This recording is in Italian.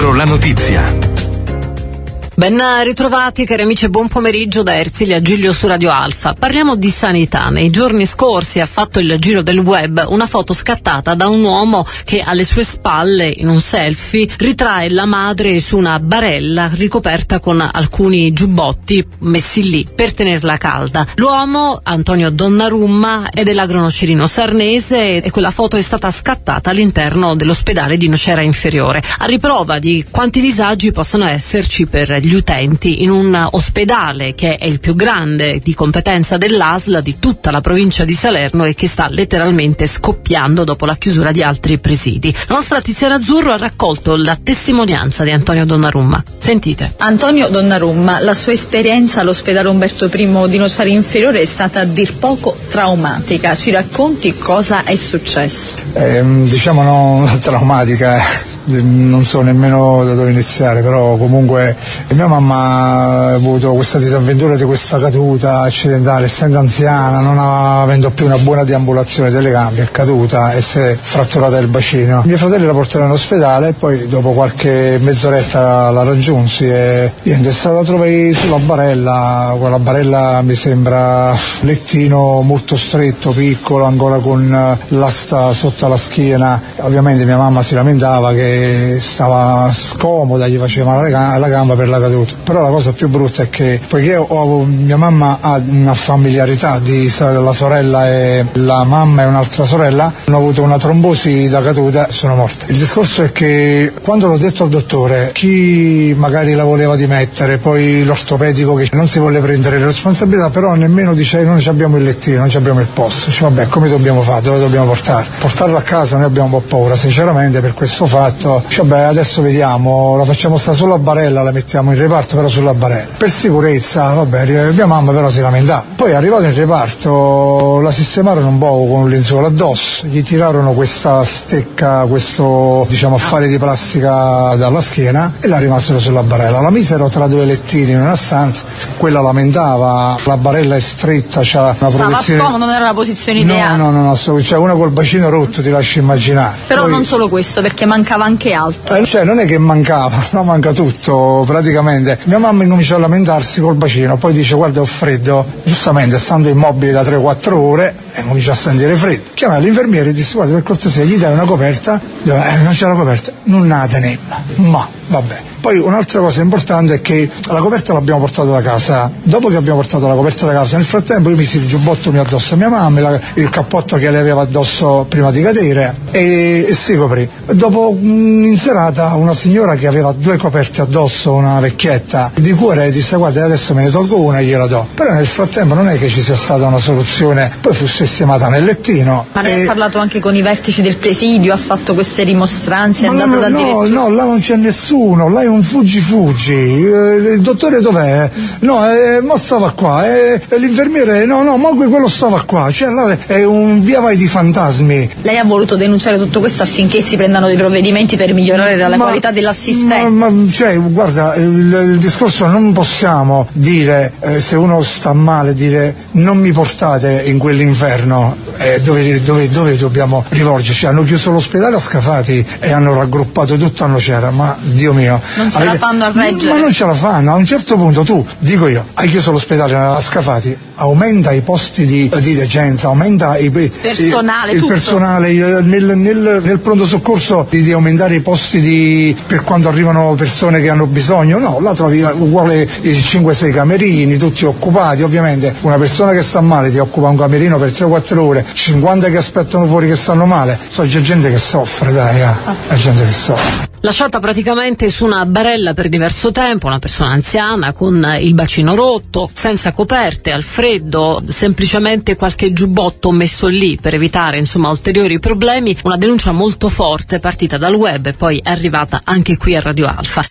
Dietro la notizia. Ben ritrovati cari amici e buon pomeriggio da Ersilia Giglio su Radio Alfa. Parliamo di sanità. Nei giorni scorsi ha fatto il giro del web una foto scattata da un uomo che alle sue spalle, in un selfie, ritrae la madre su una barella ricoperta con alcuni giubbotti messi lì per tenerla calda. L'uomo, Antonio Donnarumma, è dell'Agronocerino Sarnese e quella foto è stata scattata all'interno dell'ospedale di Nocera Inferiore, a riprova di quanti disagi possono esserci per gli utenti in un ospedale che è il più grande di competenza dell'ASL di tutta la provincia di Salerno e che sta letteralmente scoppiando dopo la chiusura di altri presidi. La nostra Tiziana Azzurro ha raccolto la testimonianza di Antonio Donnarumma. Sentite. Antonio Donnarumma, la sua esperienza all'ospedale Umberto I di Nocera Inferiore è stata a dir poco traumatica. Ci racconti cosa è successo? Diciamo non traumatica, non so nemmeno da dove iniziare, però comunque mia mamma ha avuto questa disavventura di questa caduta accidentale, essendo anziana, non avendo più una buona deambulazione delle gambe, è caduta e si è fratturata il bacino. I miei fratelli la portarono in ospedale e poi dopo qualche mezz'oretta la raggiunsi e niente, è stata trovata sulla barella. Quella barella mi sembra lettino molto stretto, piccolo, ancora con l'asta sotto la schiena. Ovviamente mia mamma si lamentava che stava scomoda, gli faceva male la gamba per la caduta. Però la cosa più brutta è che poiché mia mamma ha una familiarità la sorella e la mamma e un'altra sorella, hanno avuto una trombosi da caduta e sono morte. Il discorso è che quando l'ho detto al dottore, chi magari la voleva dimettere, poi l'ortopedico che non si vuole prendere le responsabilità, però nemmeno dice non abbiamo il lettino, non abbiamo il posto. Dice vabbè, come dobbiamo fare? Dove dobbiamo portare? Portarla a casa noi abbiamo un po' paura sinceramente per questo fatto. Dice vabbè, adesso vediamo, la facciamo stare sulla barella, la mettiamo in reparto però sulla barella. Per sicurezza, vabbè, mia mamma però si lamentava. Poi arrivato in reparto la sistemarono un po' con un lenzuolo addosso, gli tirarono questa stecca, questo diciamo affare di plastica dalla schiena e la rimasero sulla barella. La misero tra due lettini in una stanza, quella lamentava, la barella è stretta, c'ha una protezione. Stava scomodo, non era la posizione ideale. No, c'è una col bacino rotto, ti lascio immaginare. Però poi, non solo questo, perché mancava anche altro. Cioè non è che mancava, no, manca tutto praticamente. Mia mamma incominciò a lamentarsi col bacino, poi dice guarda ho freddo, giustamente stando immobile da 3-4 ore comincia a sentire freddo. Chiamai l'infermiere e disse guarda per cortesia gli dai una coperta, non c'è la coperta, non la tenemmo, ma vabbè. Poi un'altra cosa importante è che la coperta l'abbiamo portata da casa. Dopo che abbiamo portato la coperta da casa, nel frattempo io misi il giubbotto mio addosso a mia mamma, il cappotto che lei aveva addosso prima di cadere e si coprì. Dopo in serata una signora che aveva 2 coperte addosso, una vecchietta, di cuore disse guarda adesso me ne tolgo una e gliela do. Però nel frattempo non è che ci sia stata una soluzione, poi fu sistemata nel lettino. Ma lei ha parlato anche con i vertici del presidio, ha fatto queste rimostranze, è andato dal direttore? No, là non c'è nessuno, là è un fuggi, il dottore dov'è? No, mo stava qua, l'infermiere, no, ma quello stava qua, cioè là è un via vai di fantasmi. Lei ha voluto denunciare tutto questo affinché si prendano dei provvedimenti per migliorare la qualità dell'assistenza? Ma cioè, guarda, il discorso non possiamo dire, se uno sta male, dire non mi portate in quell'inferno, dove dobbiamo rivolgerci? Hanno chiuso l'ospedale a Scafati e hanno raggruppato tutto a Nocera, ma Dio mio, non ce la fanno a reggere. Ma non ce la fanno, a un certo punto tu, dico io, hai chiuso l'ospedale a Scafati, aumenta i posti di degenza, aumenta il personale nel pronto soccorso, di aumentare i posti per quando arrivano persone che hanno bisogno. No, là trovi uguale 5-6 camerini tutti occupati. Ovviamente una persona che sta male ti occupa un camerino per 3-4 ore, 50 che aspettano fuori che stanno male. C'è gente che soffre, dai, è gente che soffre. Lasciata praticamente su una barella per diverso tempo, una persona anziana con il bacino rotto, senza coperte, al freddo, semplicemente qualche giubbotto messo lì per evitare insomma ulteriori problemi. Una denuncia molto forte partita dal web e poi è arrivata anche qui a Radio Alfa.